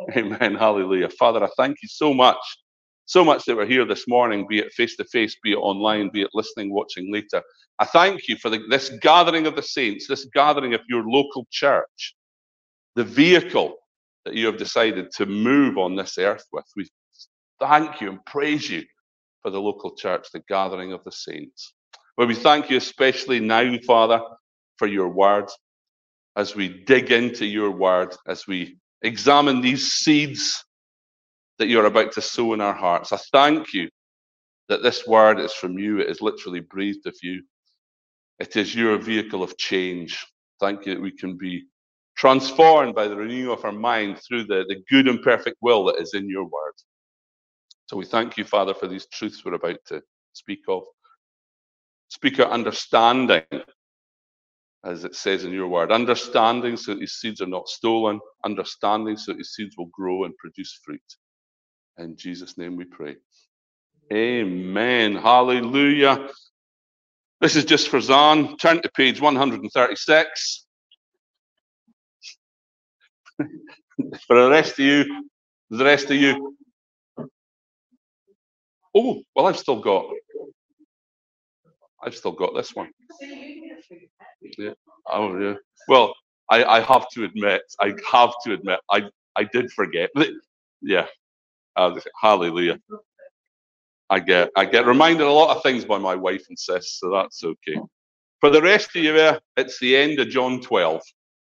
Amen. Hallelujah. Father, I thank you so much that we're here this morning, be it face to face, be it online, be it listening, watching later. I thank you for this gathering of the saints, this gathering of your local church, the vehicle that you have decided to move on this earth with. We thank you and praise you for the local church, the gathering of the saints. But we thank you especially now, Father, for your word, as we dig into your word, as we examine these seeds that you're about to sow in our hearts. I thank you that this word is from you. It is literally breathed of you. It is your vehicle of change. Thank you that we can be transformed by the renewing of our mind through the good and perfect will that is in your word. So we thank you, Father, for these truths we're about to speak of. Speak our understanding, as it says in your word. Understanding so that these seeds are not stolen. Understanding so that these seeds will grow and produce fruit. In Jesus' name we pray. Amen. Hallelujah. This is just for Zan. Turn to page 136. For the rest of you. Oh, well, I've still got this one. Yeah. Oh, yeah. Well, I have to admit, I did forget. Yeah. Hallelujah. I get reminded a lot of things by my wife and sis, so that's okay. For the rest of you, it's the end of John 12.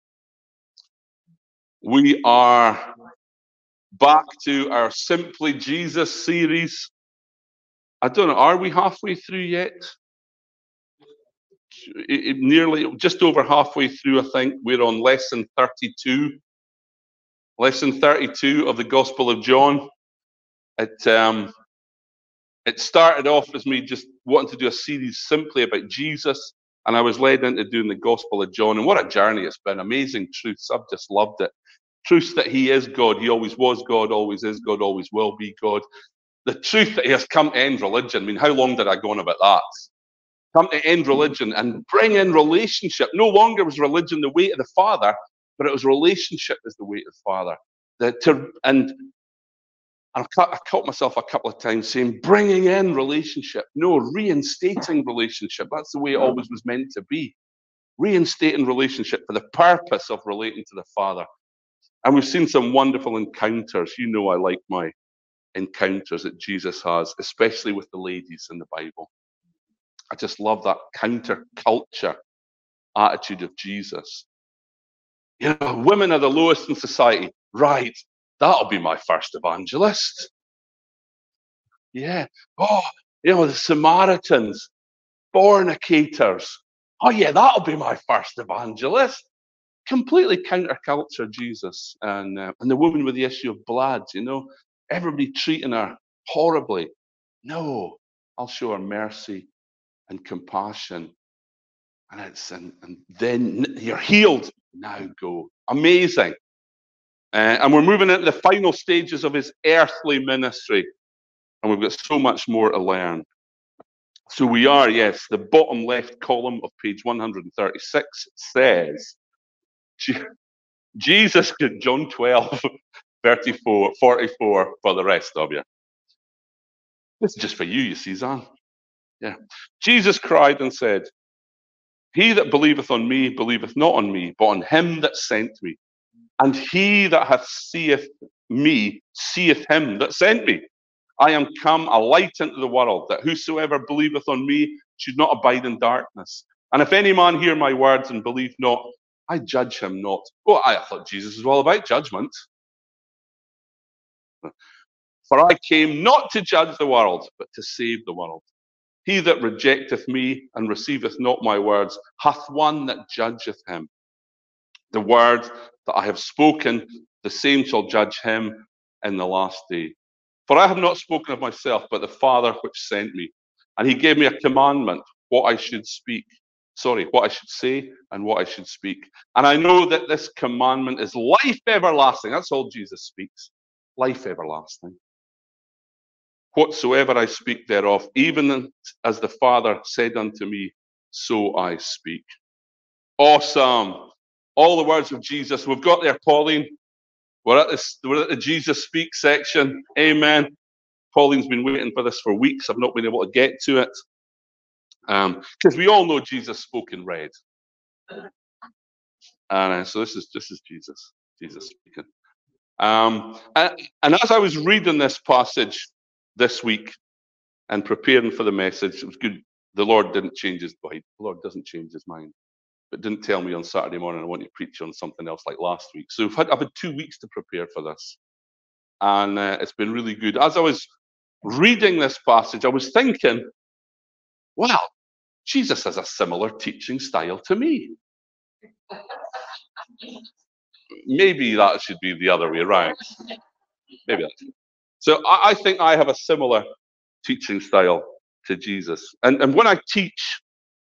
We are back to our Simply Jesus series. I don't know, are we halfway through yet? Nearly, just over halfway through, I think. We're on lesson 32. Lesson 32 of the Gospel of John. It started off as me just wanting to do a series simply about Jesus, and I was led into doing the Gospel of John. And what a journey it's been. Amazing truths. I've just loved it. Truths that he is God. He always was God, always is God, always will be God. The truth that he has come to end religion. I mean, how long did I go on about that? Come to end religion and bring in relationship. No longer was religion the way to the Father, but it was relationship as the way to the Father. And I caught myself a couple of times saying, bringing in relationship. No, reinstating relationship. That's the way it always was meant to be. Reinstating relationship for the purpose of relating to the Father. And we've seen some wonderful encounters. You know I like my encounters that Jesus has, especially with the ladies in the Bible. I just love that counterculture attitude of Jesus. You know, women are the lowest in society. Right, that'll be my first evangelist. Yeah. Oh, you know, the Samaritans, fornicators. Oh, yeah, that'll be my first evangelist. Completely counterculture, Jesus. And the woman with the issue of blood, you know, everybody treating her horribly. No, I'll show her mercy and compassion. And then you're healed. Now go. Amazing. And we're moving into the final stages of his earthly ministry. And we've got so much more to learn. So we are, yes, the bottom left column of page 136 says, Jesus, John 12, 34, 44 for the rest of you. This is just for you, you see, Zan. Yeah. Jesus cried and said, he that believeth on me, believeth not on me, but on him that sent me. And he that hath seeth me, seeth him that sent me. I am come a light into the world, that whosoever believeth on me should not abide in darkness. And if any man hear my words and believe not, I judge him not. Well, I thought Jesus was all about judgment. For I came not to judge the world, but to save the world. He that rejecteth me and receiveth not my words hath one that judgeth him. The word that I have spoken, the same shall judge him in the last day. For I have not spoken of myself, but the Father which sent me. And he gave me a commandment, what I should say and what I should speak. And I know that this commandment is life everlasting. That's all Jesus speaks. Life everlasting. Whatsoever I speak thereof, even as the Father said unto me, so I speak. Awesome. All the words of Jesus. We've got there, Pauline. We're at the Jesus Speak section. Amen. Pauline's been waiting for this for weeks. I've not been able to get to it. Because we all know Jesus spoke in red. And so this is Jesus speaking. And as I was reading this passage this week and preparing for the message, it was good. The Lord didn't change his mind. The Lord doesn't change his mind. But didn't tell me on Saturday morning I want you to preach on something else like last week. So I've had 2 weeks to prepare for this. And it's been really good. As I was reading this passage, I was thinking, wow, Jesus has a similar teaching style to me. Maybe that should be the other way around. Maybe that's it. So I think I have a similar teaching style to Jesus. And when I teach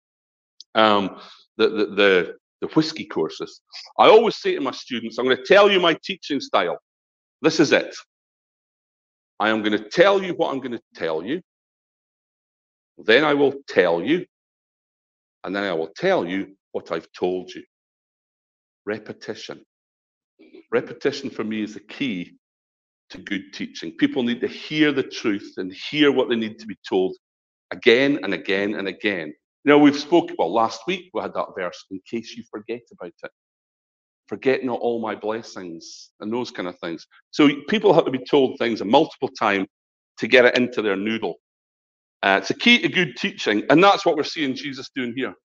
the whiskey courses, I always say to my students, I'm going to tell you my teaching style. This is it. I am going to tell you what I'm going to tell you. Then I will tell you. And then I will tell you what I've told you. Repetition. Repetition for me is the key to good teaching. People need to hear the truth and hear what they need to be told again and again and again. We've spoken, last week we had that verse, in case you forget about it. Forget not all my blessings and those kind of things. So people have to be told things a multiple time to get it into their noodle. It's a key to good teaching, and that's what we're seeing Jesus doing here.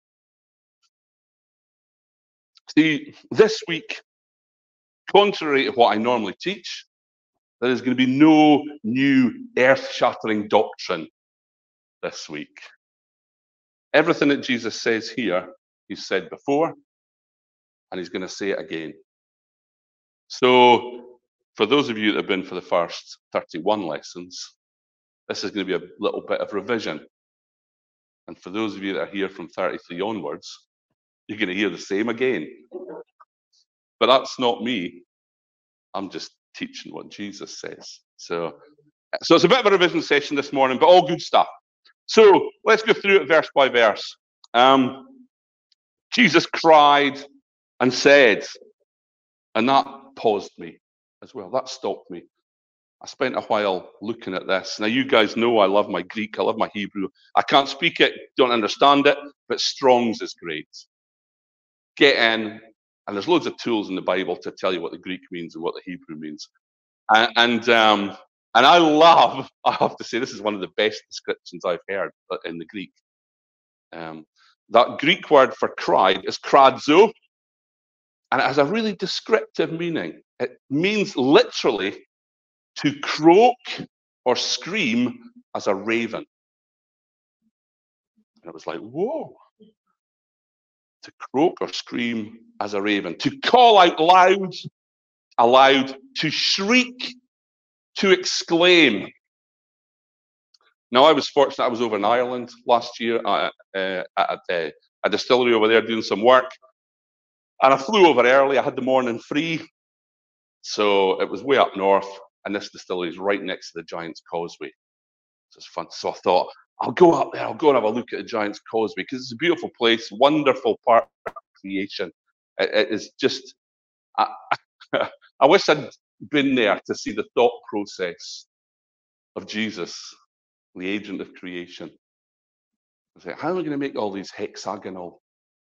See, this week, contrary to what I normally teach, there is going to be no new earth-shattering doctrine this week. Everything that Jesus says here, he's said before, and he's going to say it again. So, for those of you that have been for the first 31 lessons, this is going to be a little bit of revision. And for those of you that are here from 33 onwards, you're going to hear the same again. But that's not me. I'm just teaching what Jesus says. So it's a bit of a revision session this morning, but all good stuff. So let's go through it verse by verse. Jesus cried and said, and that paused me as well. That stopped me. I spent a while looking at this. Now, you guys know I love my Greek, I love my Hebrew. I can't speak it, don't understand it, but Strong's is great. Get in, and there's loads of tools in the Bible to tell you what the Greek means and what the Hebrew means. And I love, I have to say, this is one of the best descriptions I've heard in the Greek. That Greek word for cried is kradzo, and it has a really descriptive meaning. It means literally to croak or scream as a raven. And I was like, whoa. To croak or scream as a raven. To call out aloud, to shriek, to exclaim. Now, I was fortunate. I was over in Ireland last year at a distillery over there doing some work. And I flew over early. I had the morning free. So it was way up north. And this distillery is right next to the Giant's Causeway. So it's fun. So I thought, I'll go up there. I'll go and have a look at the Giant's Causeway because it's a beautiful place, wonderful part of creation. It is just, I wish I'd been there to see the thought process of Jesus, the agent of creation. I was like, how am I going to make all these hexagonal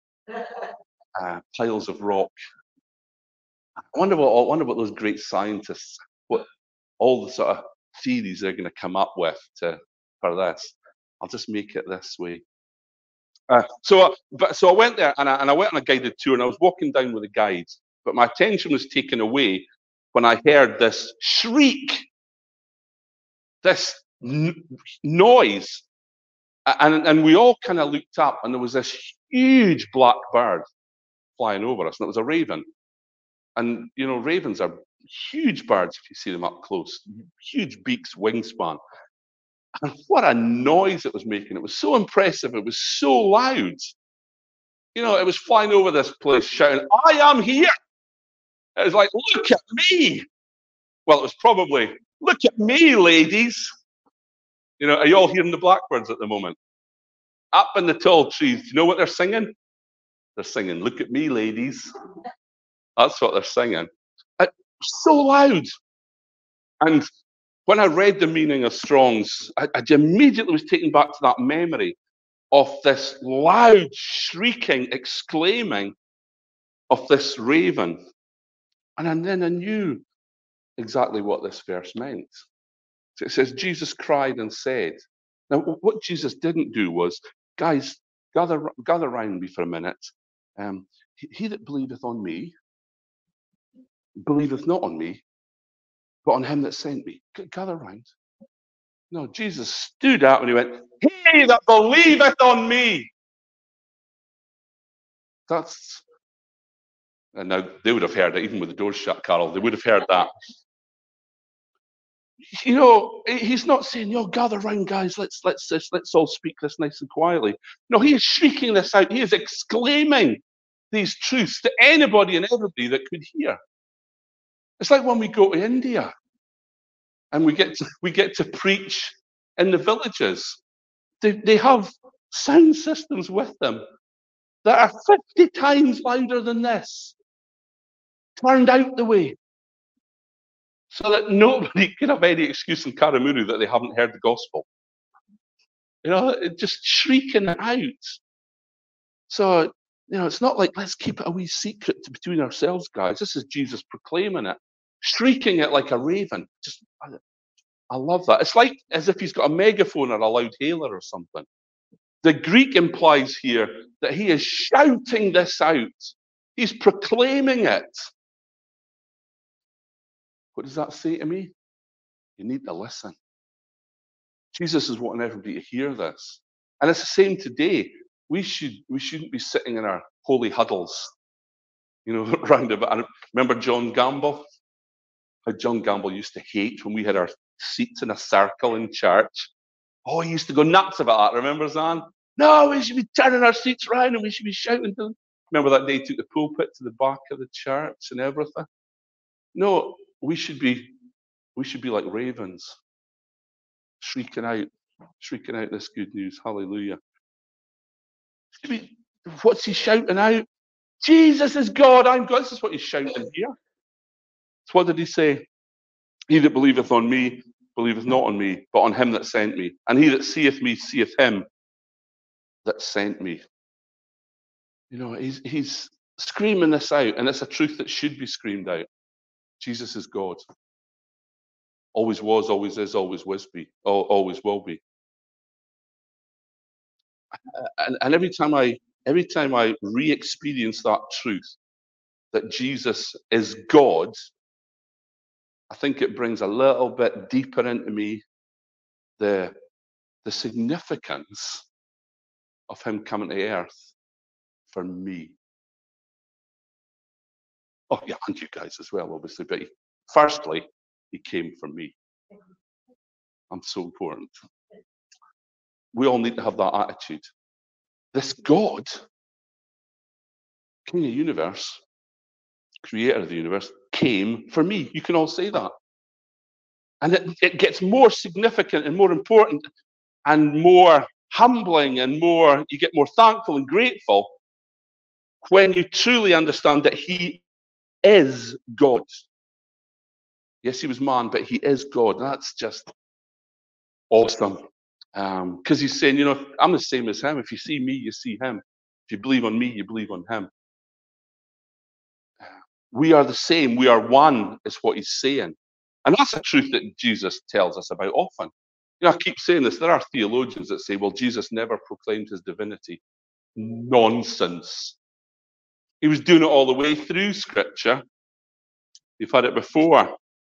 piles of rock? I wonder what those great scientists, what all the sort of theories they're going to come up with for this. I'll just make it this way. So I went there and I went on a guided tour and I was walking down with a guide, but my attention was taken away when I heard this shriek, this noise, and we all kind of looked up and there was this huge black bird flying over us, and it was a raven. And ravens are huge birds if you see them up close, huge beaks, wingspan. And what a noise it was making. It was so impressive. It was so loud. It was flying over this place shouting, I am here. It was like, look at me. Well, it was probably, look at me, ladies. Are you all hearing the blackbirds at the moment? Up in the tall trees, do you know what they're singing? They're singing, look at me, ladies. That's what they're singing. So loud. And when I read the meaning of Strong's, I immediately was taken back to that memory of this loud, shrieking, exclaiming of this raven. And then I knew exactly what this verse meant. So it says, Jesus cried and said. Now, what Jesus didn't do was, guys, gather round me for a minute. He that believeth on me, believeth not on me, but on him that sent me. Gather round. No, Jesus stood out and he went, he that believeth on me. That's, and now they would have heard it, even with the doors shut, Carol, they would have heard that. You know, he's not saying, gather round, guys, let's all speak this nice and quietly. No, he is shrieking this out. He is exclaiming these truths to anybody and everybody that could hear. It's like when we go to India and we get to preach in the villages. They have sound systems with them that are 50 times louder than this, turned out the way, so that nobody can have any excuse in Karamuru that they haven't heard the gospel. You know, just shrieking it out. So, it's not like, let's keep it a wee secret between ourselves, guys. This is Jesus proclaiming it, shrieking it like a raven. I love that. It's like as if he's got a megaphone or a loud hailer or something. The Greek implies here that he is shouting this out. He's proclaiming it. What does that say to me? You need to listen. Jesus is wanting everybody to hear this. And it's the same today. We shouldn't be sitting in our holy huddles, round about. I remember John Gamble? How John Gamble used to hate when we had our seats in a circle in church. Oh, he used to go nuts about that. Remember, Zan? No, we should be turning our seats round and we should be shouting to them. Remember that day he took the pulpit to the back of the church and everything? No, we should be like ravens, shrieking out this good news. Hallelujah. What's he shouting out? Jesus is God, I'm God. This is what he's shouting here. So what did he say? He that believeth on me, believeth not on me, but on him that sent me. And he that seeth me, seeth him that sent me. He's screaming this out, and it's a truth that should be screamed out. Jesus is God. Always was, always is, always will be. And every time I re-experience that truth, that Jesus is God, I think it brings a little bit deeper into me the significance of him coming to earth for me. Oh yeah, and you guys as well, obviously. But firstly, he came for me. I'm so important. We all need to have that attitude. This God, King of the universe, creator of the universe, came for me. You can all say that. And it gets more significant and more important and more humbling and you get more thankful and grateful when you truly understand that he is God. Yes, he was man, but he is God. That's just awesome. Because he's saying, I'm the same as him. If you see me, you see him. If you believe on me, you believe on him. We are the same. We are one, is what he's saying. And that's a truth that Jesus tells us about often. I keep saying this. There are theologians that say, well, Jesus never proclaimed his divinity. Nonsense. He was doing it all the way through Scripture. You've had it before.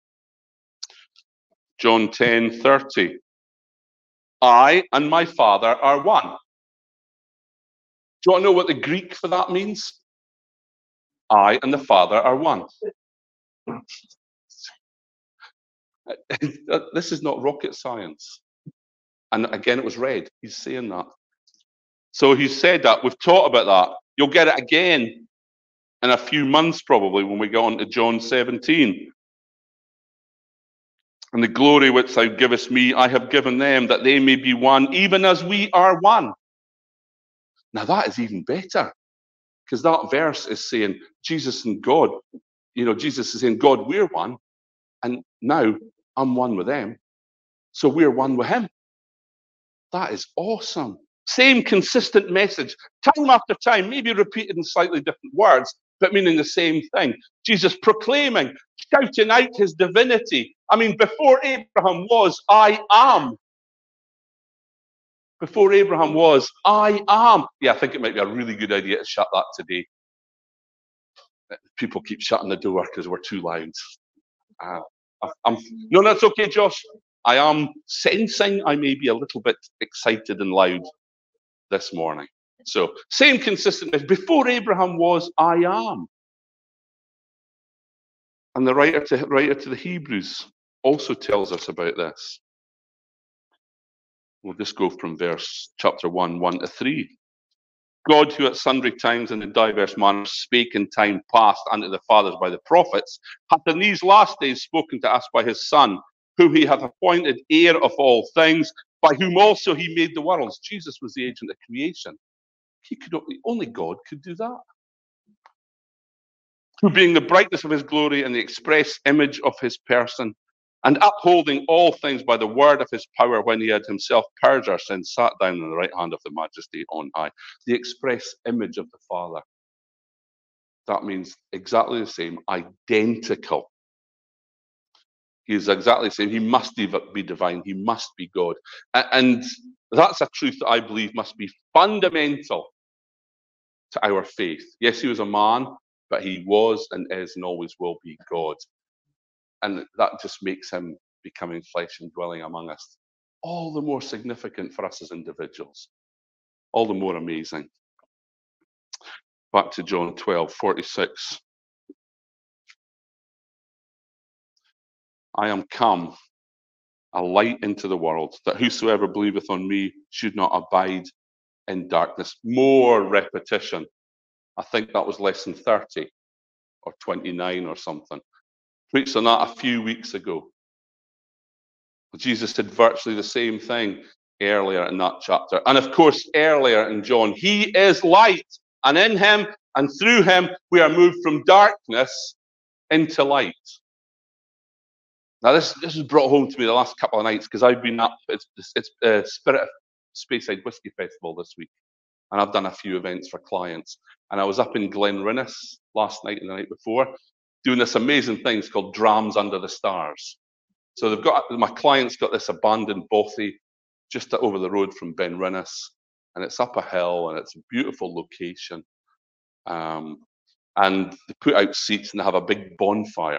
John 10:30. I and my Father are one. Do you want to know what the Greek for that means? I and the Father are one. This is not rocket science. And again, it was read. He's saying that. So he said that. We've taught about that. You'll get it again in a few months, probably, when we get on to John 17. And the glory which thou givest me, I have given them, that they may be one, even as we are one. Now that is even better, because that verse is saying Jesus and God, Jesus is saying, God, we're one. And now I'm one with them. So we're one with him. That is awesome. Same consistent message, time after time, maybe repeated in slightly different words, but meaning the same thing. Jesus proclaiming, shouting out his divinity. I mean, before Abraham was, I am. Before Abraham was, I am. Yeah, I think it might be a really good idea to shut that today. People keep shutting the door because we're too loud. No, that's okay, Josh. I am sensing I may be a little bit excited and loud this morning. So, same consistent message. Before Abraham was, I am. And the writer to the Hebrews also tells us about this. We'll just go from chapter 1, 1 to 3. God, who at sundry times and in diverse manners spake in time past unto the fathers by the prophets, hath in these last days spoken to us by his Son, whom he hath appointed heir of all things, by whom also he made the worlds. Jesus was the agent of creation. Only God could do that. Who being the brightness of his glory and the express image of his person, and upholding all things by the word of his power, when he had himself purged our sins, sat down on the right hand of the majesty on high. The express image of the Father. That means exactly the same, identical. He is exactly the same. He must be divine. He must be God. And that's a truth that I believe must be fundamental to our faith. Yes, he was a man, but he was and is and always will be God. And that just makes him becoming flesh and dwelling among us all the more significant for us as individuals, all the more amazing. Back to John 12:46. I am come, a light into the world, that whosoever believeth on me should not abide in darkness. More repetition. I think that was lesson 30 or 29 or something. Preached on that a few weeks ago. Jesus did virtually the same thing earlier in that chapter. And of course, earlier in John, he is light, and in him and through him we are moved from darkness into light. Now, this is brought home to me the last couple of nights because I've been up. It's Spirit of Speyside Whiskey Festival this week, and I've done a few events for clients. And I was up in Glenrinnes last night and the night before, doing this amazing thing called Drams Under the Stars. So my client's got this abandoned bothy just over the road from Benrinnes, and it's up a hill and it's a beautiful location. And they put out seats and they have a big bonfire.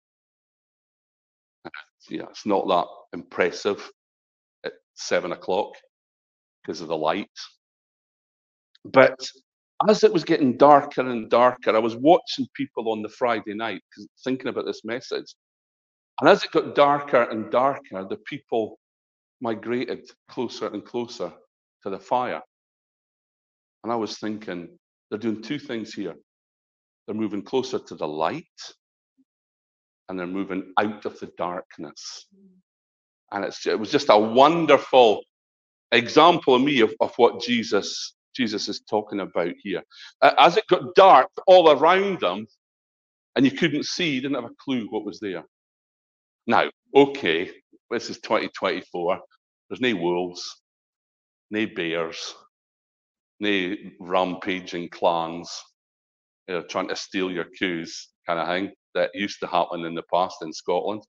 Yeah, it's not that impressive at 7 o'clock because of the light. But as it was getting darker and darker, I was watching people on the Friday night, thinking about this message. And as it got darker and darker, the people migrated closer and closer to the fire. And I was thinking, they're doing two things here. They're moving closer to the light, and they're moving out of the darkness. And it was just a wonderful example of me of what Jesus is talking about here. As it got dark all around them, and you couldn't see, you didn't have a clue what was there. Now, okay, this is 2024. There's no wolves, no bears, no rampaging clans trying to steal your coos kind of thing that used to happen in the past in Scotland.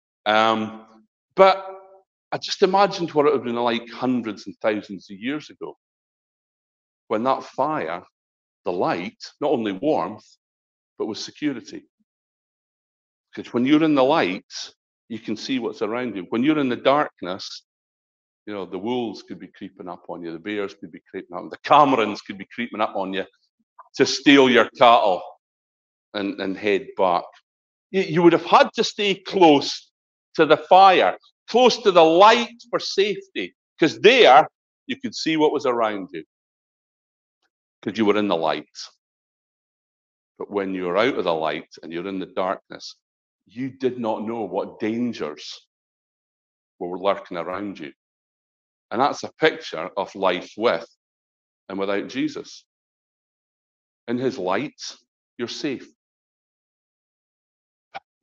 But I just imagined what it would have been like hundreds and thousands of years ago, when that fire, the light, not only warmth, but was security. Because when you're in the light, you can see what's around you. When you're in the darkness, the wolves could be creeping up on you, the bears could be creeping up, the Camerons could be creeping up on you to steal your cattle and head back. You would have had to stay close to the fire, close to the light for safety, because there you could see what was around you, because you were in the light. But when you're out of the light and you're in the darkness, you did not know what dangers were lurking around you. And that's a picture of life with and without Jesus. In his light, you're safe.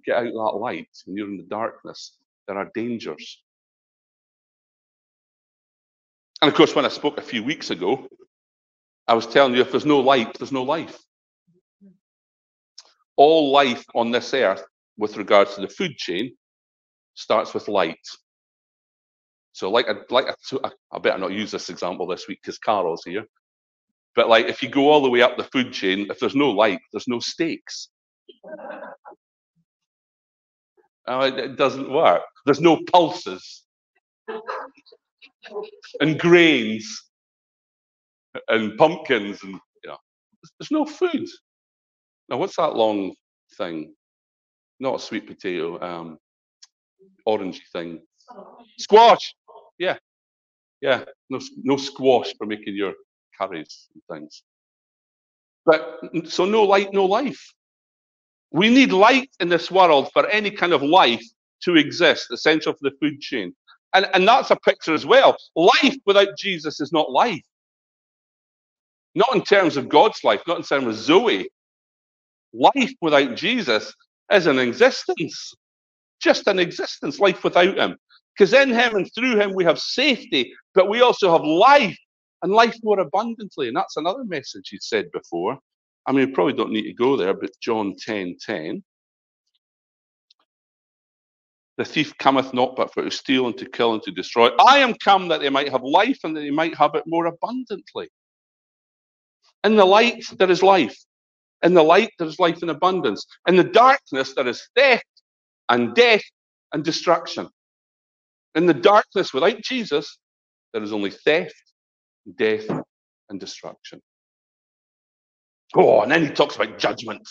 get out of that light and you're in the darkness, there are dangers. And of course, when I spoke a few weeks ago, I was telling you, if there's no light, there's no life. All life on this earth, with regards to the food chain, starts with light. So I better not use this example this week because Carol's here. But like, if you go all the way up the food chain, if there's no light, there's no steaks. It doesn't work. There's no pulses and grains and pumpkins, and there's no food. Now, what's that long thing? Not a sweet potato, orangey thing. Squash. Yeah. No squash for making your curries and things. But so no light, no life. We need light in this world for any kind of life to exist, essential for the food chain. And that's a picture as well. Life without Jesus is not life. Not in terms of God's life, not in terms of Zoe. Life without Jesus is an existence. Just an existence, life without him. Because in him and through him we have safety, but we also have life, and life more abundantly. And that's another message he said before. I mean, we probably don't need to go there, but John 10:10. The thief cometh not but for to steal and to kill and to destroy. I am come that they might have life and that they might have it more abundantly. In the light, there is life. In the light, there is life in abundance. In the darkness, there is theft and death and destruction. In the darkness, without Jesus, there is only theft, death, and destruction. Oh, and then he talks about judgment.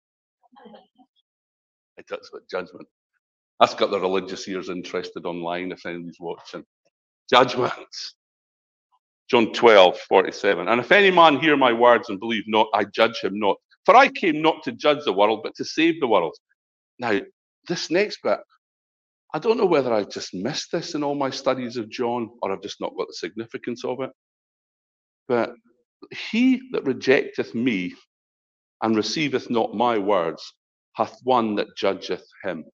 He talks about judgment. That's got the religious ears interested online, if anybody's watching. Judgment. John 12:47. And if any man hear my words and believe not, I judge him not. For I came not to judge the world, but to save the world. Now, this next bit, I don't know whether I've just missed this in all my studies of John, or I've just not got the significance of it. But he that rejecteth me and receiveth not my words hath one that judgeth him.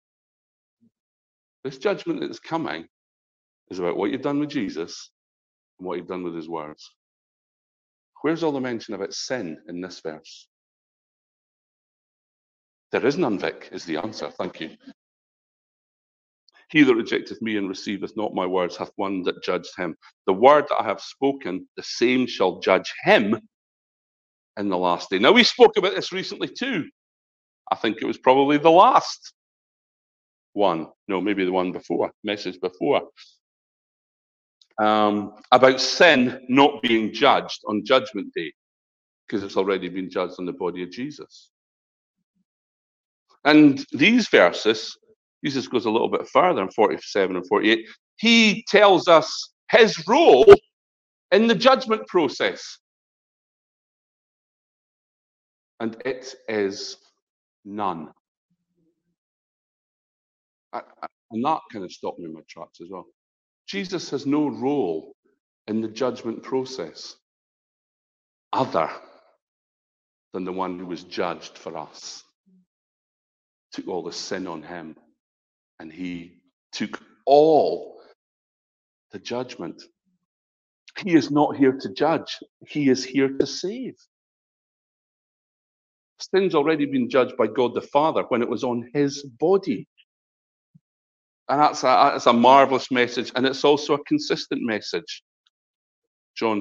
This judgment that is coming is about what you've done with Jesus and what you've done with his words. Where's all the mention about sin in this verse? There is none, Vic, is the answer. Thank you. He that rejecteth me and receiveth not my words hath one that judged him. The word that I have spoken, the same shall judge him in the last day. Now, we spoke about this recently too. I think it was probably the last one. No, maybe the one before, message before. About sin not being judged on Judgment Day, because it's already been judged on the body of Jesus. And these verses, Jesus goes a little bit further in 47 and 48. He tells us his role in the judgment process. And it is none. And that kind of stopped me in my tracks as well. Jesus has no role in the judgment process other than the one who was judged for us. Took all the sin on him, and he took all the judgment. He is not here to judge. He is here to save. Sin's already been judged by God the Father when it was on his body. And that's a marvelous message, and it's also a consistent message. John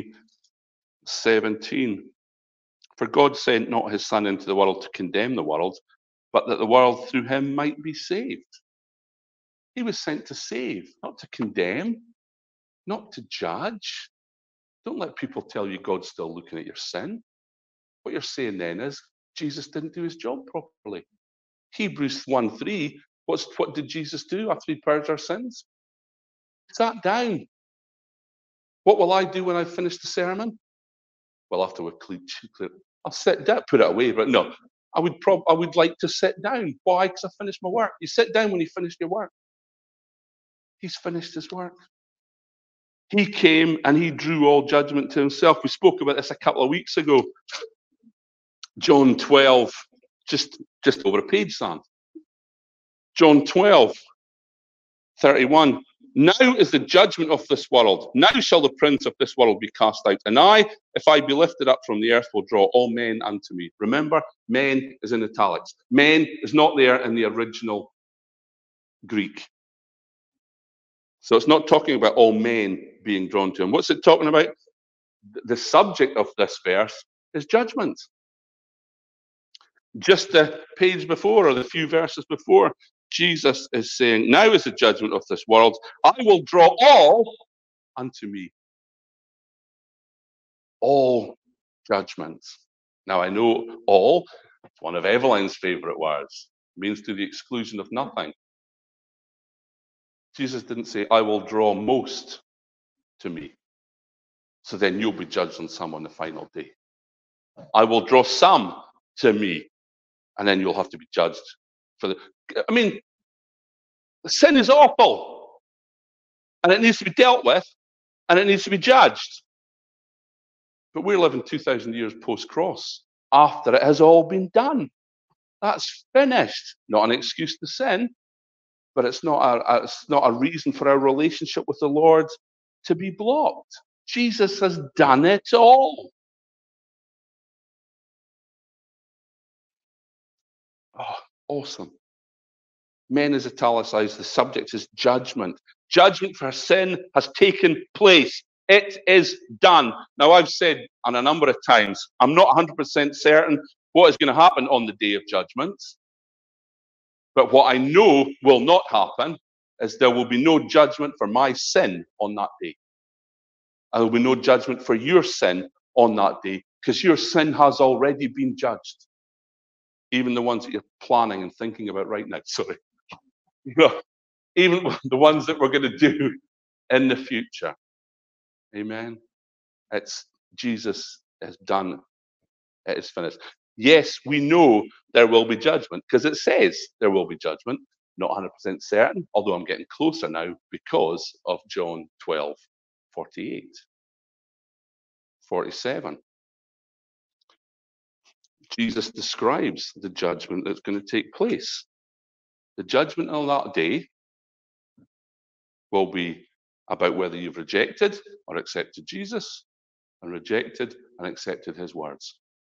3:17. For God sent not his Son into the world to condemn the world, but that the world through him might be saved. He was sent to save, not to condemn, not to judge. Don't let people tell you God's still looking at your sin. What you're saying then is Jesus didn't do his job properly. Hebrews 1:3. What did Jesus do after he purged our sins? He sat down. What will I do when I've finished the sermon? Well, after we've cleared, I'll sit down, put it away. But no, I would like to sit down. Why? Because I finished my work. You sit down when you finish your work. He's finished his work. He came and he drew all judgment to himself. We spoke about this a couple of weeks ago. John 12, just over a page, Sam. John 12:31. Now is the judgment of this world. Now shall the prince of this world be cast out. And I, if I be lifted up from the earth, will draw all men unto me. Remember, men is in italics. Men is not there in the original Greek. So it's not talking about all men being drawn to him. What's it talking about? The subject of this verse is judgment. Just the page before, or the few verses before, Jesus is saying, now is the judgment of this world. I will draw all unto me. All judgments. Now I know all, it's one of Evelyn's favorite words. It means to the exclusion of nothing. Jesus didn't say, I will draw most to me. So then you'll be judged on some on the final day. I will draw some to me. And then you'll have to be judged for the. I mean, sin is awful. And it needs to be dealt with. And it needs to be judged. But we're living 2,000 years post-cross, after it has all been done. That's finished. Not an excuse to sin, but it's not a reason for our relationship with the Lord to be blocked. Jesus has done it all. Oh, awesome. Men is italicized. The subject is judgment. Judgment for sin has taken place. It is done. Now, I've said on a number of times, I'm not 100% certain what is going to happen on the day of judgment. But what I know will not happen is there will be no judgment for my sin on that day. And there will be no judgment for your sin on that day, because your sin has already been judged. Even the ones that you're planning and thinking about right now. Sorry. Even the ones that we're going to do in the future. Amen. It's Jesus has done. It is finished. Yes, we know there will be judgment because it says there will be judgment. Not 100% certain, although I'm getting closer now because of John 12:48, 47. Jesus describes the judgment that's going to take place. The judgment on that day will be about whether you've rejected or accepted Jesus, and rejected and accepted his words.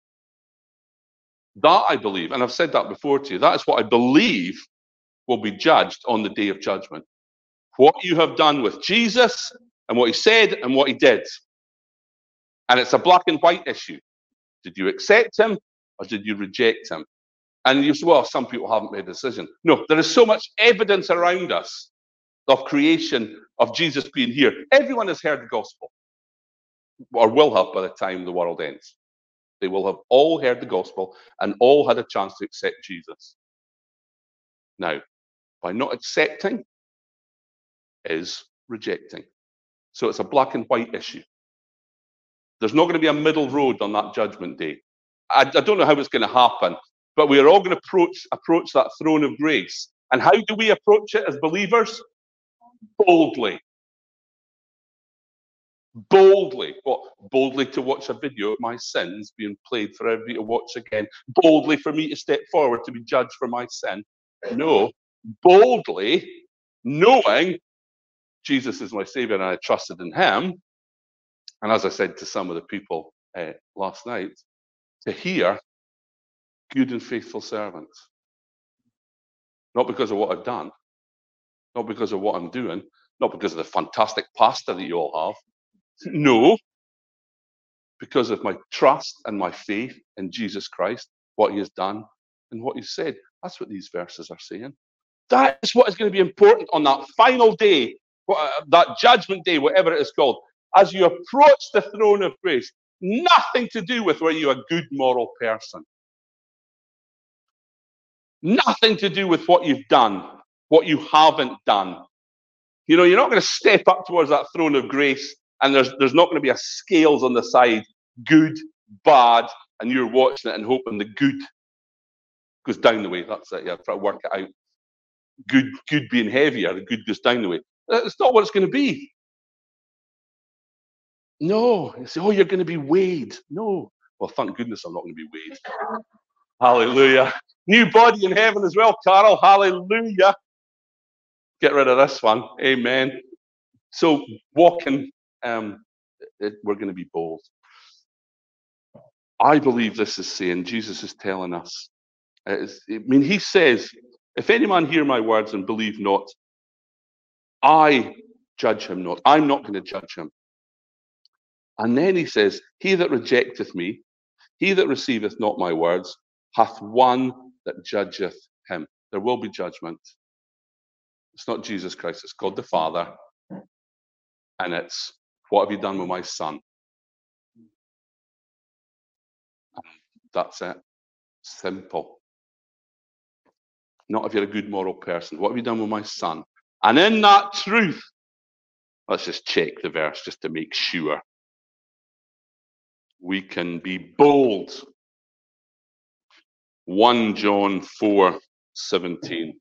That I believe, and I've said that before to you, that is what I believe will be judged on the day of judgment. What you have done with Jesus and what he said and what he did. And it's a black and white issue. Did you accept him or did you reject him? And you say, well, some people haven't made a decision. No, there is so much evidence around us of creation, of Jesus being here. Everyone has heard the gospel, or will have by the time the world ends. They will have all heard the gospel and all had a chance to accept Jesus. Now, by not accepting is rejecting. So it's a black and white issue. There's not going to be a middle road on that judgment day. I don't know how it's going to happen, but we are all going to approach that throne of grace. And how do we approach it as believers? Boldly. Boldly. What? Boldly to watch a video of my sins being played for everybody to watch again. Boldly for me to step forward to be judged for my sin. No. Boldly knowing Jesus is my Savior and I trusted in him. And as I said to some of the people last night, to hear good and faithful servants. Not because of what I've done, not because of what I'm doing, not because of the fantastic pastor that you all have. No, because of my trust and my faith in Jesus Christ, what he has done and what he said. That's what these verses are saying. That is what is going to be important on that final day, that judgment day, whatever it is called. As you approach the throne of grace, nothing to do with whether you're a good moral person. Nothing to do with what you've done, what you haven't done. You know, you're not going to step up towards that throne of grace and there's not going to be a scales on the side, good, bad, and you're watching it and hoping the good goes down the way. That's it. Yeah, try to work it out. Good being heavier, the good goes down the way. That's not what it's going to be. No. You say, oh, you're going to be weighed. No. Well, thank goodness I'm not going to be weighed. Hallelujah. New body in heaven as well, Carol. Hallelujah. Get rid of this one. Amen. So walking, we're going to be bold. I believe this is saying, Jesus is telling us. He says, if any man hear my words and believe not, I judge him not. I'm not going to judge him. And then he says, he that rejecteth me, he that receiveth not my words, hath one that judgeth him. There will be judgment. It's not Jesus Christ, it's God the Father. And it's, what have you done with my son? That's it. Simple. Not if you're a good moral person. What have you done with my son? And in that truth, let's just check the verse just to make sure. We can be bold. 1 John 4:17.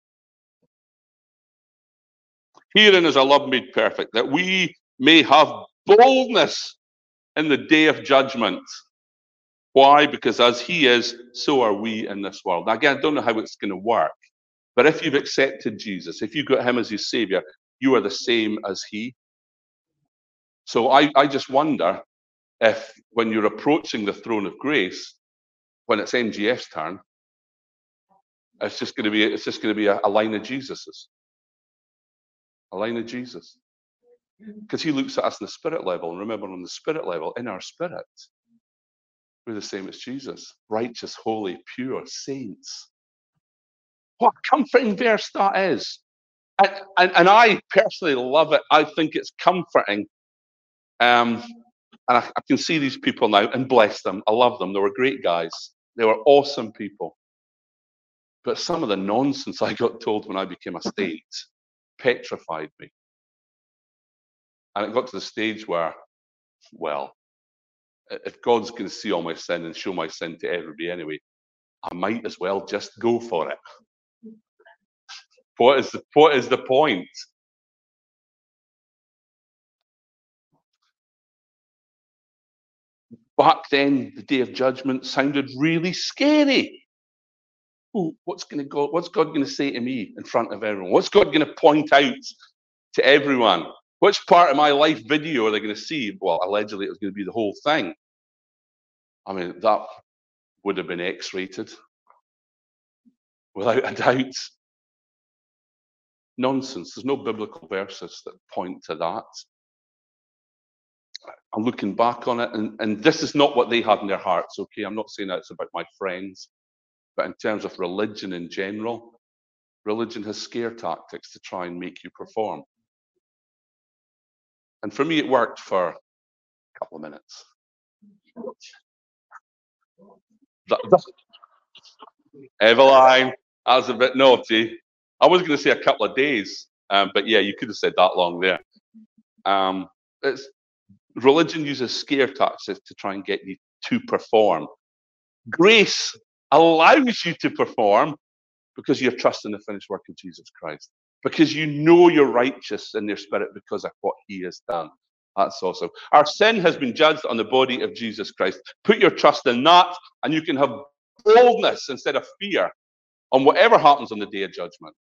Herein is a love made perfect, that we may have boldness in the day of judgment. Why? Because as he is, so are we in this world. Now, again, I don't know how it's going to work, but if you've accepted Jesus, if you've got him as your savior, you are the same as he. So I just wonder if when you're approaching the throne of grace, when it's MGF's turn, it's just going to be a line of Jesus's. A line of Jesus. Because he looks at us on the spirit level. And remember, on the spirit level, in our spirit, we're the same as Jesus. Righteous, holy, pure, saints. What a comforting verse that is. And I personally love it. I think it's comforting. And I can see these people now and bless them. I love them. They were great guys. They were awesome people. But some of the nonsense I got told when I became a saint petrified me. And it got to the stage where, well, if God's going to see all my sin and show my sin to everybody anyway, I might as well just go for it. What is the point? Back then, the day of judgment sounded really scary. Ooh, what's God going to say to me in front of everyone? What's God going to point out to everyone? Which part of my life video are they going to see? Well, allegedly, it was going to be the whole thing. I mean, that would have been X-rated, without a doubt. Nonsense. There's no biblical verses that point to that. I'm looking back on it, and this is not what they had in their hearts, okay? I'm not saying that it's about my friends, but in terms of religion in general, religion has scare tactics to try and make you perform. And for me, it worked for a couple of minutes. Eveline, I was a bit naughty. I was going to say a couple of days, but yeah, you could have said that long there. Religion uses scare tactics to try and get you to perform. Grace allows you to perform because you're trusting the finished work of Jesus Christ. Because you know you're righteous in your spirit because of what he has done. That's awesome. Our sin has been judged on the body of Jesus Christ. Put your trust in that, and you can have boldness instead of fear on whatever happens on the day of judgment.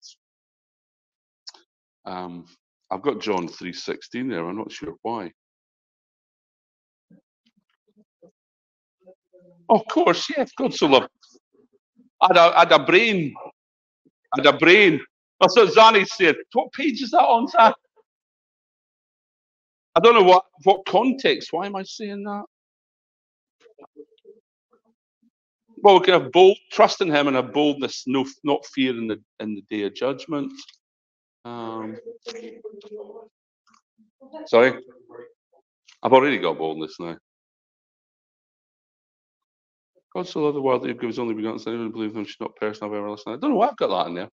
I've got John 3:16 there. I'm not sure why. Of course, yeah. God so loved. I had a brain. That's what Zani said. What page is that on, Zan? I don't know what context. Why am I saying that? Well, we can have bold trust in him and have boldness, not fear in the day of judgment. Sorry, I've already got boldness now. God so loved the world that he gave his only begotten son, anyone who believes in him should not perish, have everlasting life. I don't know why I've got that in there.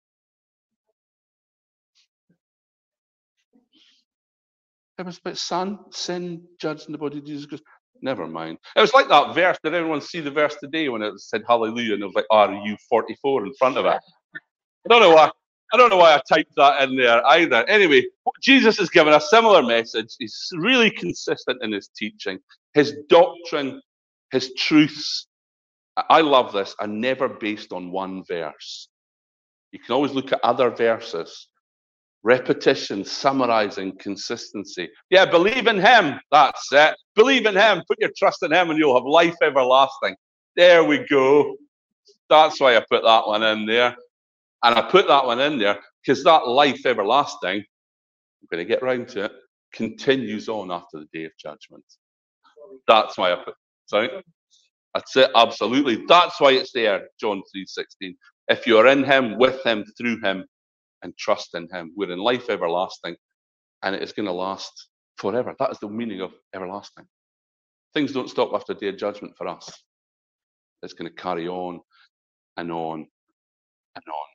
It was about sin judged in the body of Jesus Christ. Never mind. It was like that verse. Did everyone see the verse today when it said hallelujah and it was like RU44 in front of it? I don't know why I typed that in there either. Anyway, Jesus has given a similar message. He's really consistent in his teaching, his doctrine, his truths. I love this, and never based on one verse. You can always look at other verses. Repetition, summarizing, consistency. Yeah, believe in him. That's it. Believe in him. Put your trust in him and you'll have life everlasting. There we go. That's why I put that one in there. And I put that one in there because that life everlasting, I'm going to get round to it, continues on after the day of judgment. That's why I put, sorry? That's it, absolutely. That's why it's there, John 3:16. If you are in him, with him, through him, and trust in him, we're in life everlasting, and it is going to last forever. That is the meaning of everlasting. Things don't stop after the day of judgment for us. It's going to carry on and on and on.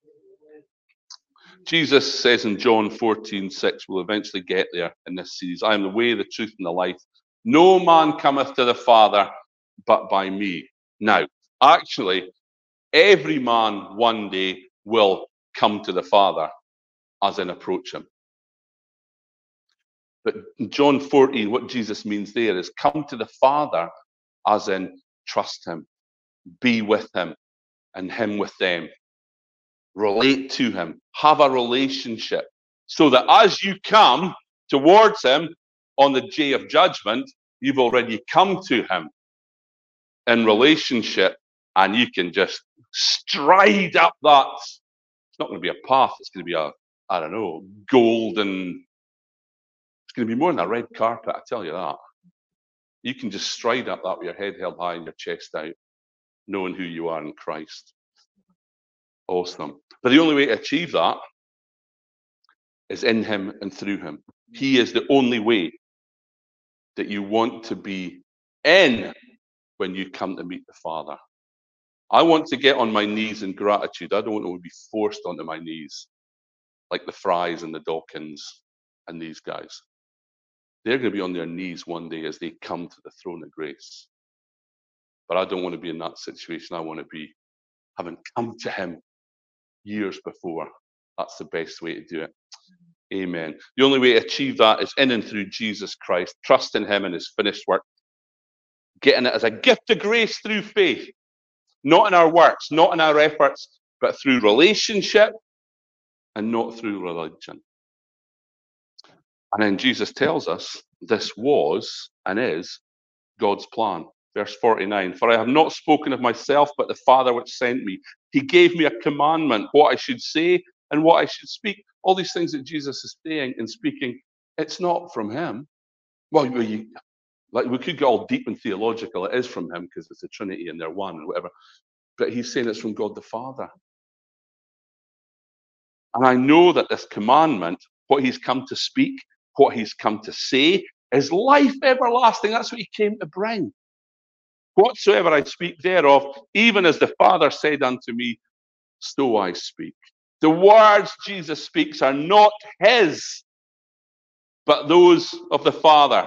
Jesus says in John 14:6, we'll eventually get there in this series, I am the way, the truth, and the life. No man cometh to the Father but by me. Now, actually, every man one day will come to the Father, as in approach him. But in John 14, what Jesus means there is come to the Father, as in trust him, be with him, and him with them. Relate to him, have a relationship, so that as you come towards him on the day of judgment, you've already come to him in relationship, and you can just stride up that. It's not going to be a path, it's going to be a, I don't know, golden, it's going to be more than a red carpet, I tell you that. You can just stride up that with your head held high and your chest out, knowing who you are in Christ. Awesome. But the only way to achieve that is in him and through him. He is the only way that you want to be in when you come to meet the Father. I want to get on my knees in gratitude. I don't want to be forced onto my knees like the Fries and the Dawkins and these guys. They're going to be on their knees one day as they come to the throne of grace. But I don't want to be in that situation. I want to be having come to him years before. That's the best way to do it. Amen. The only way to achieve that is in and through Jesus Christ. Trust in him and his finished work. Getting it as a gift of grace through faith. Not in our works, not in our efforts, but through relationship and not through religion. And then Jesus tells us this was and is God's plan. Verse 49, for I have not spoken of myself, but the Father which sent me. He gave me a commandment, what I should say and what I should speak. All these things that Jesus is saying and speaking, it's not from him. Well, we could get all deep and theological. It is from him because it's the Trinity and they're one and whatever. But he's saying it's from God the Father. And I know that this commandment, what he's come to speak, what he's come to say, is life everlasting. That's what he came to bring. Whatsoever I speak thereof, even as the Father said unto me, so I speak. The words Jesus speaks are not his, but those of the Father.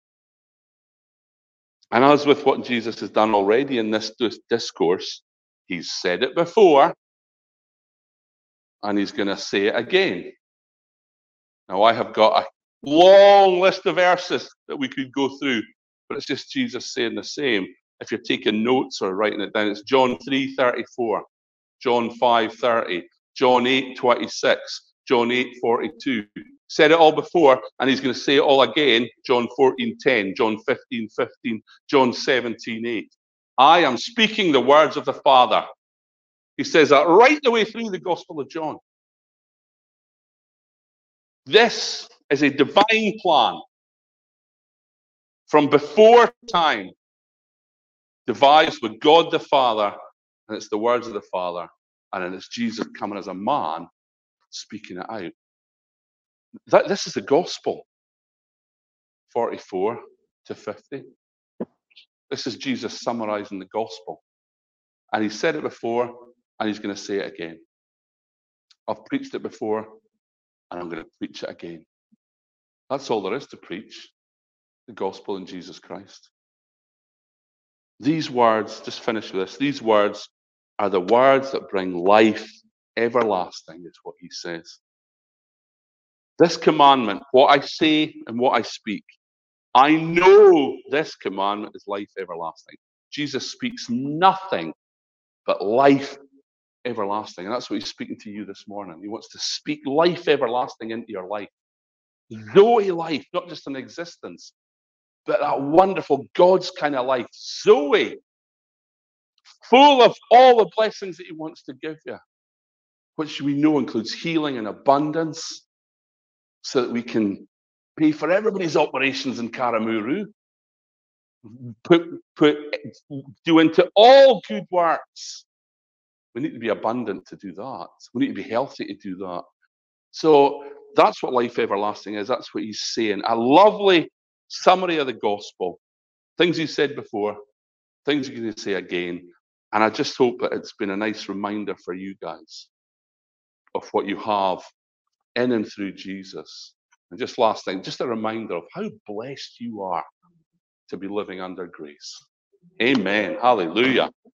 And as with what Jesus has done already in this discourse, he's said it before, and he's going to say it again. Now, I have got a long list of verses that we could go through, but it's just Jesus saying the same. If you're taking notes or writing it down, it's John 3:34, John 5:30, John 8:26, John 8:42. Said it all before, and he's going to say it all again. John 14:10, John 15:15, John 17:8. I am speaking the words of the Father. He says that right the way through the Gospel of John. This is a divine plan from before time, devised with God the Father, and it's the words of the Father, and then it's Jesus coming as a man, speaking it out. This is the gospel, 44 to 50. This is Jesus summarizing the gospel. And he said it before, and he's going to say it again. I've preached it before, and I'm going to preach it again. That's all there is to preach, the gospel in Jesus Christ. These words, just finish with this, these words are the words that bring life everlasting, is what he says. This commandment, what I say and what I speak, I know this commandment is life everlasting. Jesus speaks nothing but life everlasting. And that's what he's speaking to you this morning. He wants to speak life everlasting into your life. Zoe life, not just an existence, but that wonderful God's kind of life. Zoe, full of all the blessings that he wants to give you, which we know includes healing and abundance, so that we can pay for everybody's operations in Karamuru, do into all good works. We need to be abundant to do that. We need to be healthy to do that. So that's what life everlasting is. That's what he's saying. A lovely summary of the gospel. Things he said before, things you're going to say again. And I just hope that it's been a nice reminder for you guys of what you have in and through Jesus. And just last thing, just a reminder of how blessed you are to be living under grace. Amen. Hallelujah.